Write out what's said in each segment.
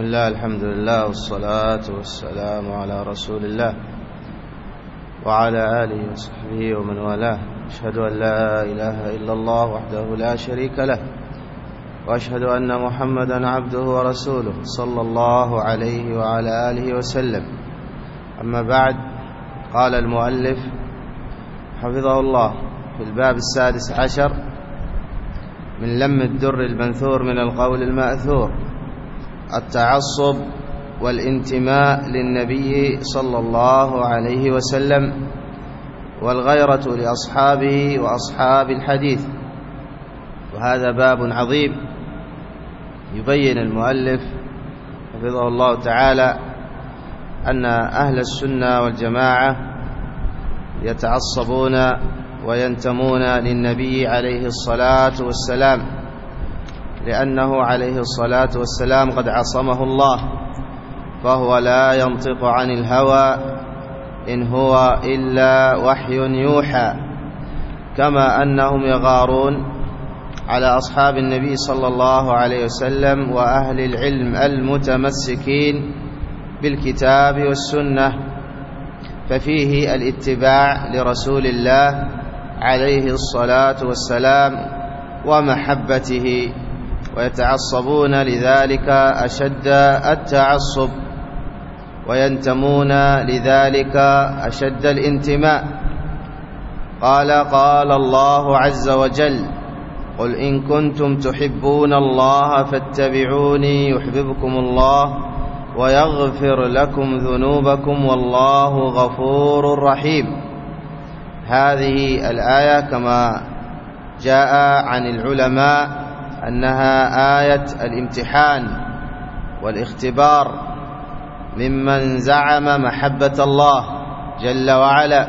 الله، الحمد لله، والصلاة والسلام على رسول الله وعلى آله وصحبه ومن والاه. أشهد أن لا إله إلا الله وحده لا شريك له، وأشهد أن محمدا عبده ورسوله صلى الله عليه وعلى آله وسلم. أما بعد، قال المؤلف حفظه الله في الباب 16 من لم الدر المنثور من القول المأثور: التعصب والانتماء للنبي صلى الله عليه وسلم، والغيرة لأصحابه وأصحاب الحديث. وهذا باب عظيم يبين المؤلف حفظه الله تعالى أن أهل السنة والجماعة يتعصبون وينتمون للنبي عليه الصلاة والسلام، لأنه عليه الصلاة والسلام قد عصمه الله، فهو لا ينطق عن الهوى إن هو إلا وحي يوحى. كما أنهم يغارون على أصحاب النبي صلى الله عليه وسلم وأهل العلم المتمسكين بالكتاب والسنة، ففيه الاتباع لرسول الله عليه الصلاة والسلام ومحبته، ويتعصبون لذلك أشد التعصب، وينتمون لذلك أشد الانتماء. قال الله عز وجل: قل إن كنتم تحبون الله فاتبعوني يحببكم الله ويغفر لكم ذنوبكم والله غفور رحيم. هذه الآية كما جاء عن العلماء أنها آية الامتحان والاختبار ممن زعم محبة الله جل وعلا،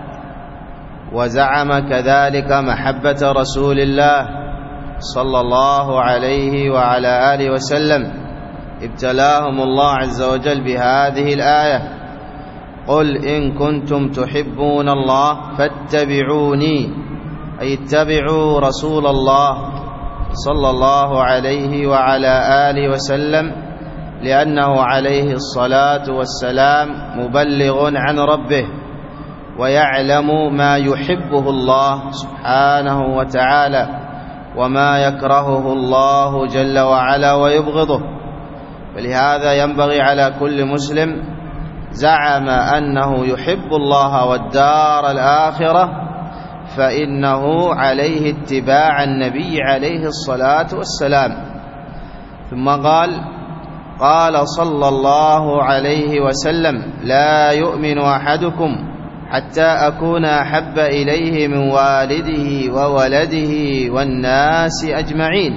وزعم كذلك محبة رسول الله صلى الله عليه وعلى آله وسلم. ابتلاهم الله عز وجل بهذه الآية: قل إن كنتم تحبون الله فاتبعوني، أي اتبعوا رسول الله صلى الله عليه وعلى آله وسلم، لأنه عليه الصلاة والسلام مبلغ عن ربه، ويعلم ما يحبه الله سبحانه وتعالى وما يكرهه الله جل وعلا ويبغضه. ولهذا ينبغي على كل مسلم زعم أنه يحب الله والدار الآخرة فإنه عليه اتباع النبي عليه الصلاة والسلام. ثم قال صلى الله عليه وسلم: لا يؤمن أحدكم حتى أكون أحب إليه من والده وولده والناس أجمعين.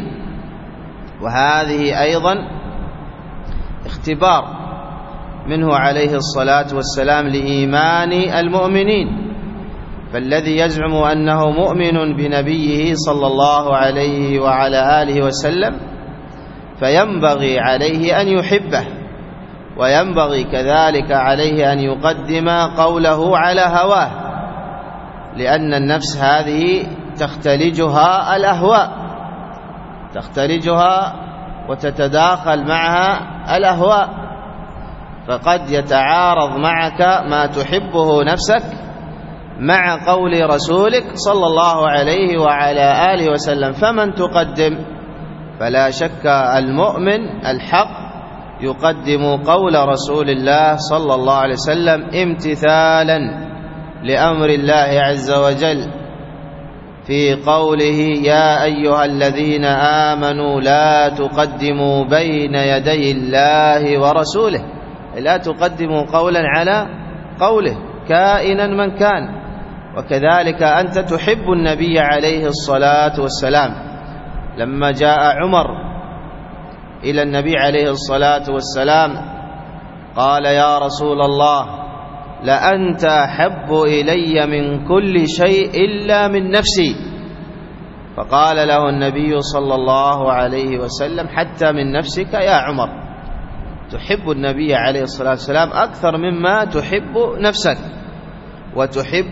وهذه أيضا اختبار منه عليه الصلاة والسلام لإيمان المؤمنين. فالذي يزعم أنه مؤمن بنبيه صلى الله عليه وعلى آله وسلم فينبغي عليه أن يحبه، وينبغي كذلك عليه أن يقدم قوله على هواه، لأن النفس هذه تختلجها الأهواء، تختلجها وتتداخل معها الأهواء، فقد يتعارض معك ما تحبه نفسك مع قول رسولك صلى الله عليه وعلى آله وسلم. فمن تقدم؟ فلا شك المؤمن الحق يقدم قول رسول الله صلى الله عليه وسلم امتثالا لأمر الله عز وجل في قوله: يا أيها الذين آمنوا لا تقدموا بين يدي الله ورسوله. لا تقدموا قولا على قوله كائنا من كان. وكذلك أنت تحب النبي عليه الصلاة والسلام. لما جاء عمر إلى النبي عليه الصلاة والسلام قال: يا رسول الله، لأنت أحب إلي من كل شيء إلا من نفسي. فقال له النبي صلى الله عليه وسلم: حتى من نفسك يا عمر؟ تحب النبي عليه الصلاة والسلام أكثر مما تحب نفسك، وتحب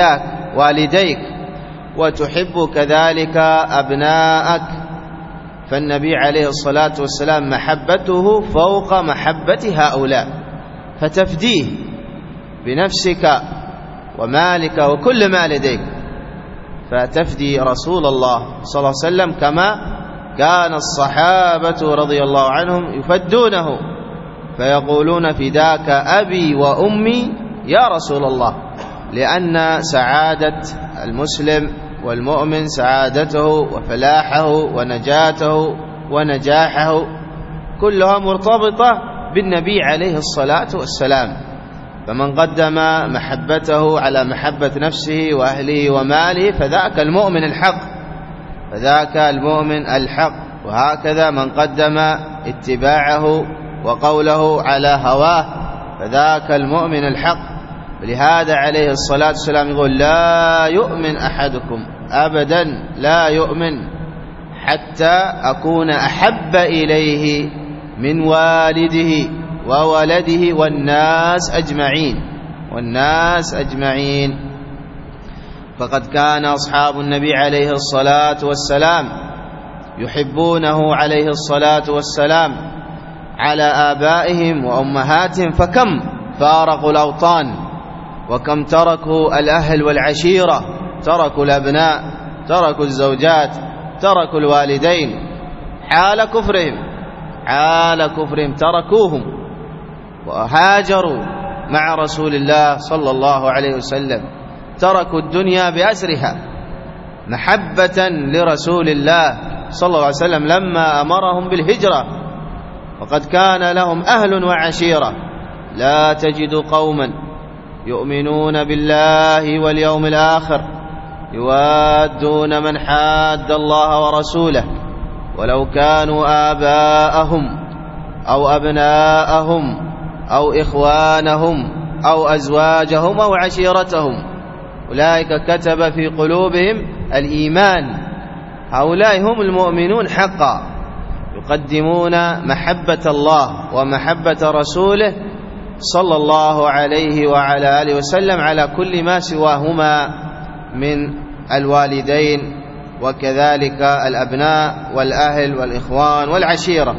والديك، وتحب كذلك أبناءك. فالنبي عليه الصلاة والسلام محبته فوق محبة هؤلاء، فتفديه بنفسك ومالك وكل ما لديك، فتفدي رسول الله صلى الله عليه وسلم كما كان الصحابة رضي الله عنهم يفدونه، فيقولون فداك أبي وأمي يا رسول الله، لأن سعادة المسلم والمؤمن سعادته وفلاحه ونجاته ونجاحه كلها مرتبطة بالنبي عليه الصلاة والسلام. فمن قدم محبته على محبة نفسه وأهله وماله فذاك المؤمن الحق، فذاك المؤمن الحق. وهكذا من قدم اتباعه وقوله على هواه فذاك المؤمن الحق. ولهذا عليه الصلاة والسلام يقول لا يؤمن أحدكم أبدا، لا يؤمن حتى أكون أحب إليه من والده وولده والناس أجمعين. فقد كان أصحاب النبي عليه الصلاة والسلام يحبونه عليه الصلاة والسلام على آبائهم وأمهاتهم، فكم فارقوا الأوطان، وكم تركوا الأهل والعشيرة، تركوا الأبناء، تركوا الزوجات، تركوا الوالدين حال كفرهم تركوهم وهاجروا مع رسول الله صلى الله عليه وسلم، تركوا الدنيا بأسرها محبة لرسول الله صلى الله عليه وسلم لما أمرهم بالهجرة. وقد كان لهم أهل وعشيرة. لا تجد قوما يؤمنون بالله واليوم الآخر يوادون من حاد الله ورسوله ولو كانوا آباءهم أو أبناءهم أو إخوانهم أو أزواجهم أو عشيرتهم، أولئك كتب في قلوبهم الإيمان، هؤلاء هم المؤمنون حقا، يقدمون محبة الله ومحبة رسوله صلى الله عليه وعلى آله وسلم على كل ما سواهما من الوالدين وكذلك الأبناء والأهل والإخوان والعشيرة.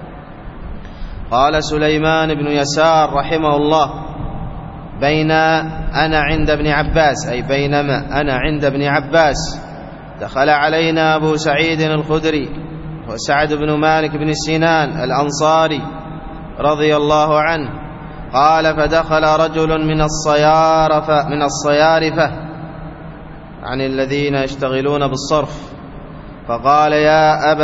قال سليمان بن يسار رحمه الله بينما أنا عند ابن عباس دخل علينا أبو سعيد الخدري وسعد بن مالك بن سنان الأنصاري رضي الله عنه قال فدخل رجل من الصيارفة عن الذين يشتغلون بالصرف، فقال يا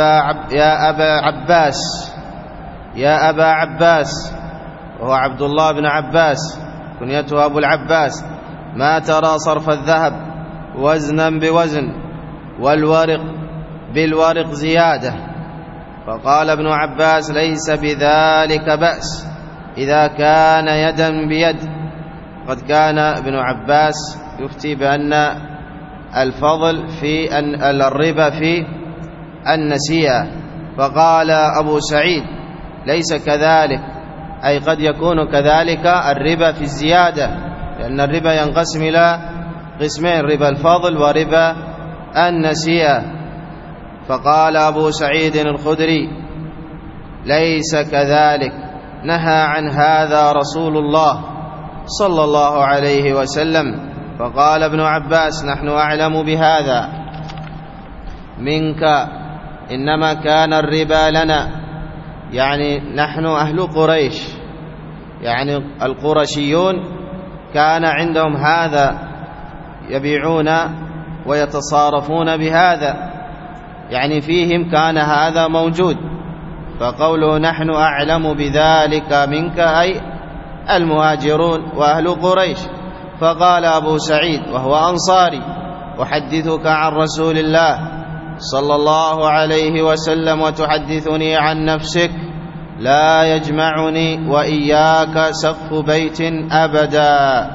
أبا عباس، وهو عبد الله بن عباس كنيته أبو العباس، ما ترى صرف الذهب وزنا بوزن والورق بالورق زيادة؟ فقال ابن عباس ليس بذلك بأس إذا كان يدا بيد. قد كان ابن عباس يفتي بأن الفضل في الربا في النسيئة، فقال أبو سعيد ليس كذلك، أي قد يكون كذلك الربا في الزيادة، لأن الربا ينقسم إلى قسمين، ربا الفضل وربا النسيئة. فقال أبو سعيد الخدري ليس كذلك، نهى عن هذا رسول الله صلى الله عليه وسلم. فقال ابن عباس نحن أعلم بهذا منك، إنما كان الربا لنا، يعني نحن أهل قريش، يعني القرشيون كان عندهم هذا، يبيعون ويتصارفون بهذا، يعني فيهم كان هذا موجود. فقوله نحن أعلم بذلك منك أي المهاجرون وأهل قريش. فقال أبو سعيد وهو أنصاري أحدثك عن رسول الله صلى الله عليه وسلم وتحدثني عن نفسك، لا يجمعني وإياك سقف بيت أبدا.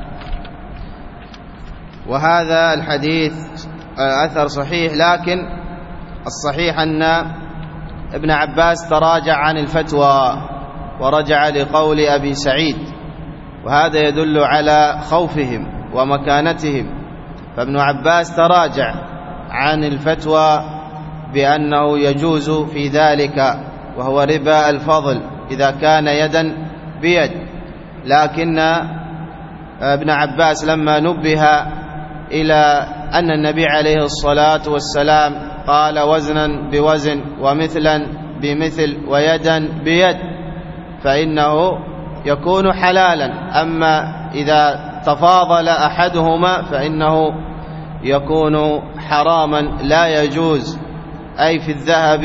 وهذا الحديث أثر صحيح، لكن الصحيح أن ابن عباس تراجع عن الفتوى ورجع لقول أبي سعيد، وهذا يدل على خوفهم ومكانتهم. فابن عباس تراجع عن الفتوى بأنه يجوز في ذلك، وهو ربا الفضل إذا كان يدا بيد. لكن ابن عباس لما نبه إلى أن النبي عليه الصلاة والسلام قال وزنا بوزن ومثلا بمثل ويدا بيد فإنه يكون حلالا، أما إذا تفاضل أحدهما فإنه يكون حراما لا يجوز، أي في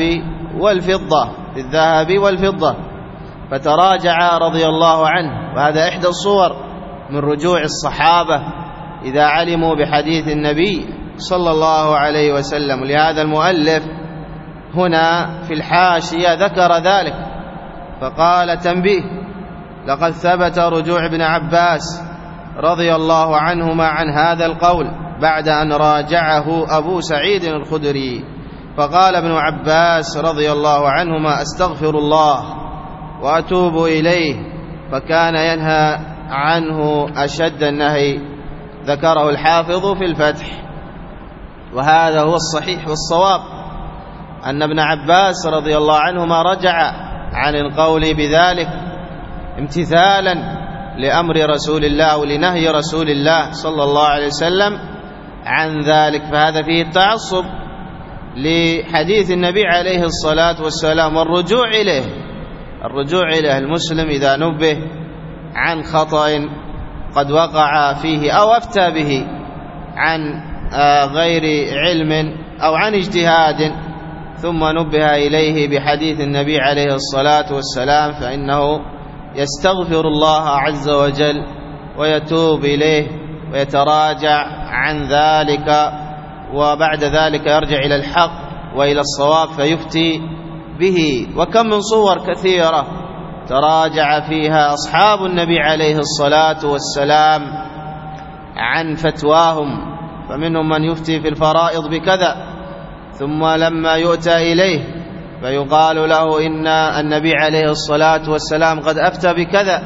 الذهب والفضة. فتراجع رضي الله عنه، وهذا إحدى الصور من رجوع الصحابة إذا علموا بحديث النبي صلى الله عليه وسلم. لهذا المؤلف هنا في الحاشية ذكر ذلك فقال: تنبيه، لقد ثبت رجوع ابن عباس رضي الله عنهما عن هذا القول بعد أن راجعه أبو سعيد الخدري. فقال ابن عباس رضي الله عنهما: أستغفر الله وأتوب إليه، فكان ينهى عنه أشد النهي. ذكره الحافظ في الفتح. وهذا هو الصحيح والصواب، أن ابن عباس رضي الله عنهما رجع عن القول بذلك امتثالا لأمر رسول الله ولنهي رسول الله صلى الله عليه وسلم عن ذلك. فهذا فيه التعصب لحديث النبي عليه الصلاة والسلام والرجوع إليه. المسلم إذا نبه عن خطأ قد وقع فيه أو أفتى به عن غير علم أو عن اجتهاد ثم نبه إليه بحديث النبي عليه الصلاة والسلام، فإنه يستغفر الله عز وجل ويتوب إليه ويتراجع عن ذلك، وبعد ذلك يرجع إلى الحق وإلى الصواب فيفتي به. وكم من صور كثيرة تراجع فيها أصحاب النبي عليه الصلاة والسلام عن فتواهم، فمنهم من يفتي في الفرائض بكذا، ثم لما يؤتى إليه فيقال له إن النبي عليه الصلاة والسلام قد أفتى بكذا،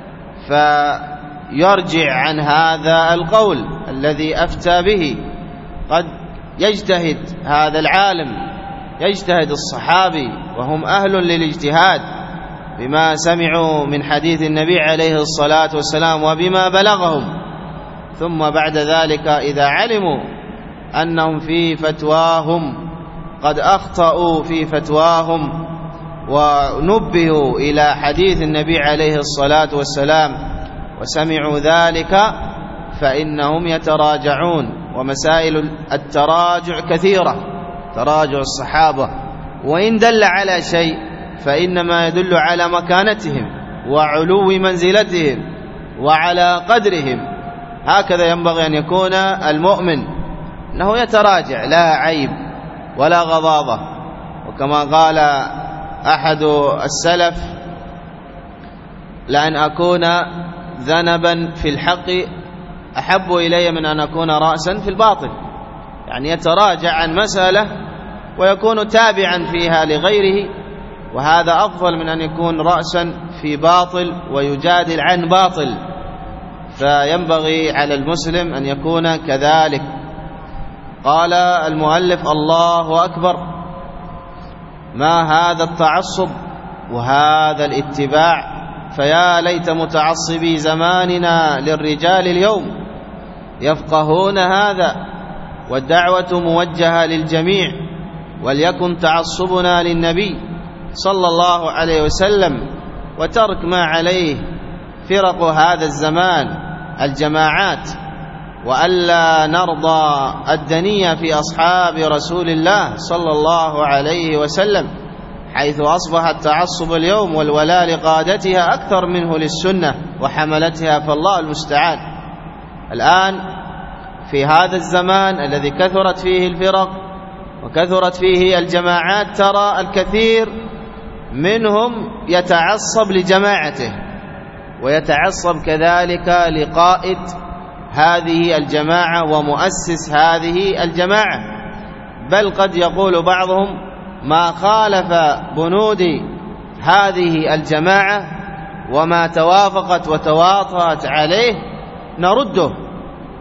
فيرجع عن هذا القول الذي أفتى به. قد يجتهد هذا العالم، يجتهد الصحابي وهم أهل للاجتهاد بما سمعوا من حديث النبي عليه الصلاة والسلام وبما بلغهم، ثم بعد ذلك إذا علموا أنهم في فتواهم قد أخطأوا في فتواهم ونبهوا إلى حديث النبي عليه الصلاة والسلام وسمعوا ذلك، فإنهم يتراجعون. ومسائل التراجع كثيرة، تراجع الصحابة، وإن دل على شيء فإنما يدل على مكانتهم وعلو منزلتهم وعلى قدرهم. هكذا ينبغي أن يكون المؤمن، أنه يتراجع، لا عيب ولا غضاضة. وكما قال أحد السلف: لأن أكون ذنبا في الحق أحب إلي من أن أكون رأسا في الباطل. يعني يتراجع عن مسألة ويكون تابعا فيها لغيره، وهذا أفضل من أن يكون رأسا في باطل ويجادل عن باطل. فينبغي على المسلم أن يكون كذلك. قال المؤلف: الله أكبر، ما هذا التعصب وهذا الاتباع، فيا ليت متعصبي زماننا للرجال اليوم يفقهون هذا، والدعوة موجهة للجميع، وليكن تعصبنا للنبي صلى الله عليه وسلم وترك ما عليه فرق هذا الزمان الجماعات، وألا نرضى الدنية في أصحاب رسول الله صلى الله عليه وسلم، حيث أصبح التعصب اليوم والولاء لقادتها أكثر منه للسنة وحملتها، فالله المستعان. الآن في هذا الزمان الذي كثرت فيه الفرق وكثرت فيه الجماعات، ترى الكثير منهم يتعصب لجماعته ويتعصب كذلك لقائد هذه الجماعة ومؤسس هذه الجماعة، بل قد يقول بعضهم: ما خالف بنود هذه الجماعة وما توافقت وتواطأت عليه نرده،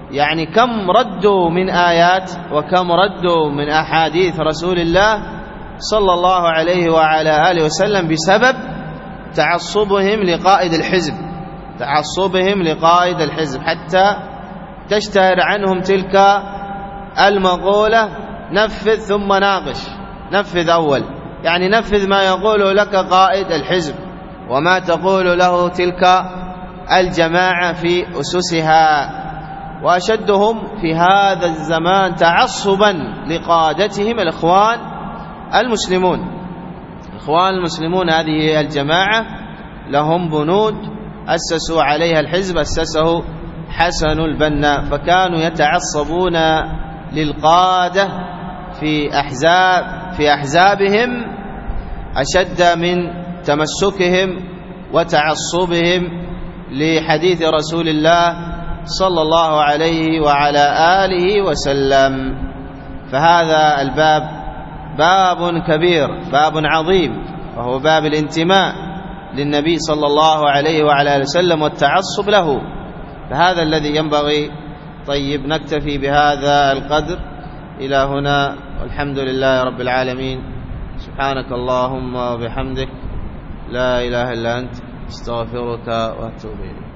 يعني كم ردوا من آيات وكم ردوا من أحاديث رسول الله صلى الله عليه وعلى آله وسلم بسبب تعصبهم لقائد الحزب، تعصبهم لقائد الحزب، حتى تشتهر عنهم تلك المقولة: نفذ ثم ناقش. نفذ أول، يعني نفذ ما يقول لك قائد الحزب وما تقول له تلك الجماعة في أسسها. وأشدهم في هذا الزمان تعصبا لقادتهم الإخوان المسلمون. الإخوان المسلمون هذه الجماعة لهم بنود أسسوا عليها الحزب، أسسه حسن البنا، فكانوا يتعصبون للقادة في أحزابهم أشد من تمسكهم وتعصبهم لحديث رسول الله صلى الله عليه وعلى آله وسلم. فهذا الباب باب كبير، باب عظيم، وهو باب الانتماء للنبي صلى الله عليه وعلى آله وسلم والتعصب له. فهذا الذي ينبغي. طيب، نكتفي بهذا القدر إلى هنا، والحمد لله رب العالمين. سبحانك اللهم وبحمدك، لا إله إلا أنت، استغفرك واتوب إليك.